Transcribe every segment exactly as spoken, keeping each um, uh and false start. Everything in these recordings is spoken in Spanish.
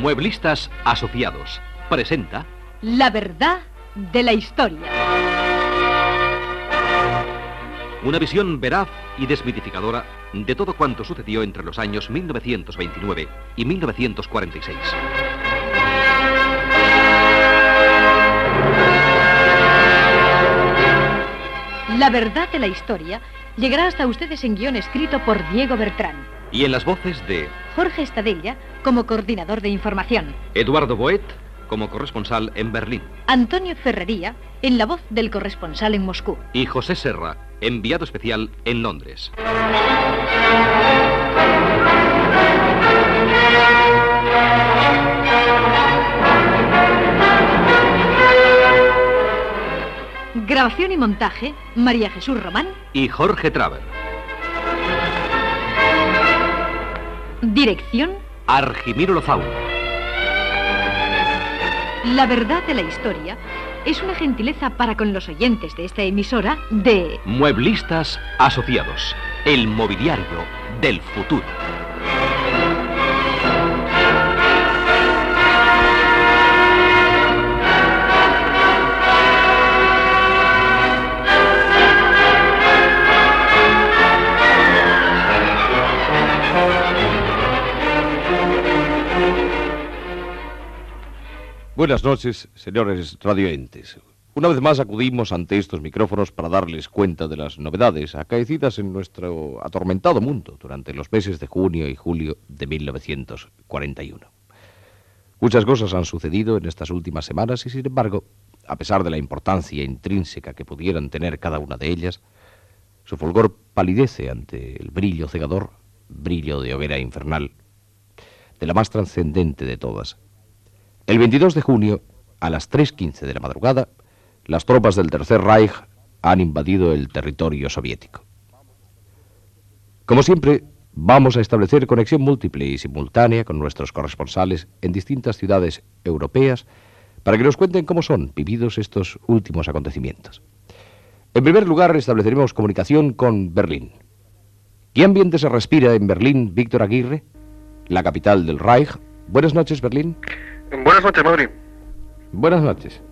Mueblistas Asociados presenta La verdad de la historia. Una visión veraz y desmitificadora de todo cuanto sucedió entre los años mil novecientos veintinueve y mil novecientos cuarenta y seis. La verdad de la historia llegará hasta ustedes en guión escrito por Diego Bertrán. Y en las voces de Jorge Estadella como coordinador de información. Eduardo Boet como corresponsal en Berlín. Antonio Ferrería en la voz del corresponsal en Moscú. Y José Serra, enviado especial en Londres. Grabación y montaje, María Jesús Román y Jorge Traver. Dirección, Argimiro Lozaun. La verdad de la historia es una gentileza para con los oyentes de esta emisora de Mueblistas Asociados, el mobiliario del futuro. Buenas noches, señores radioentes. Una vez más acudimos ante estos micrófonos para darles cuenta de las novedades acaecidas en nuestro atormentado mundo durante los meses de junio y julio de mil novecientos cuarenta y uno. Muchas cosas han sucedido en estas últimas semanas y, sin embargo, a pesar de la importancia intrínseca que pudieran tener cada una de ellas, su fulgor palidece ante el brillo cegador, brillo de hoguera infernal, de la más trascendente de todas. El veintidós de junio, a las tres quince de la madrugada, las tropas del Tercer Reich han invadido el territorio soviético. Como siempre, vamos a establecer conexión múltiple y simultánea con nuestros corresponsales en distintas ciudades europeas para que nos cuenten cómo son vividos estos últimos acontecimientos. En primer lugar, estableceremos comunicación con Berlín. ¿Qué ambiente se respira en Berlín, Víctor Aguirre, la capital del Reich? Buenas noches, Berlín. Buenas noches, Madrid. Buenas noches.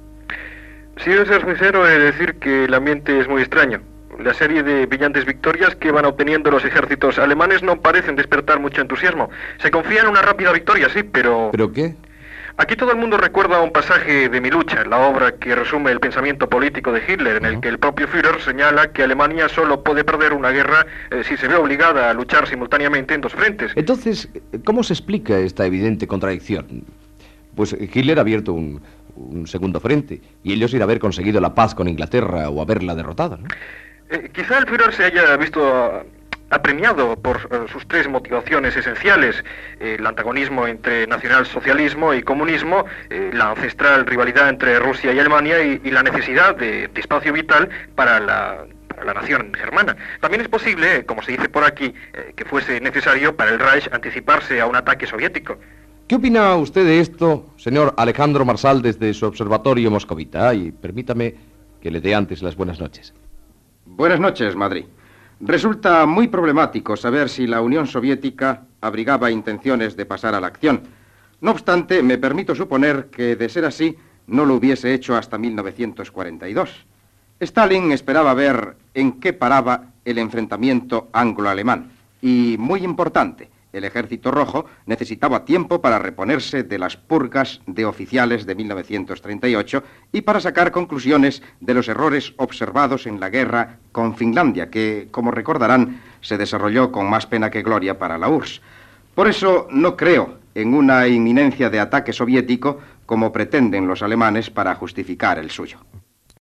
Si debo ser sincero, he de decir que el ambiente es muy extraño. La serie de brillantes victorias que van obteniendo los ejércitos alemanes no parecen despertar mucho entusiasmo. Se confía en una rápida victoria, sí, pero... ¿Pero qué? Aquí todo el mundo recuerda un pasaje de Mi lucha, la obra que resume el pensamiento político de Hitler, en el que el propio Führer señala que Alemania solo puede perder una guerra eh, si se ve obligada a luchar simultáneamente en dos frentes. Entonces, ¿cómo se explica esta evidente contradicción? Pues Hitler ha abierto un, un segundo frente y ellos ir a haber conseguido la paz con Inglaterra o haberla derrotada, ¿no? Eh, quizá el Führer se haya visto apremiado por uh, sus tres motivaciones esenciales: eh, el antagonismo entre nacionalsocialismo y comunismo, eh, la ancestral rivalidad entre Rusia y Alemania y, y la necesidad de, de espacio vital para la... la nación germana. También es posible, como se dice por aquí, eh, que fuese necesario para el Reich anticiparse a un ataque soviético. ¿Qué opina usted de esto, señor Alejandro Marsal, desde su observatorio moscovita? Y permítame que le dé antes las buenas noches. Buenas noches, Madrid. Resulta muy problemático saber si la Unión Soviética abrigaba intenciones de pasar a la acción. No obstante, me permito suponer que, de ser así, no lo hubiese hecho hasta mil novecientos cuarenta y dos. Stalin esperaba ver en qué paraba el enfrentamiento anglo-alemán. Y, muy importante, el Ejército Rojo necesitaba tiempo para reponerse de las purgas de oficiales de mil novecientos treinta y ocho y para sacar conclusiones de los errores observados en la guerra con Finlandia, que, como recordarán, se desarrolló con más pena que gloria para la U R S S. Por eso no creo en una inminencia de ataque soviético como pretenden los alemanes para justificar el suyo.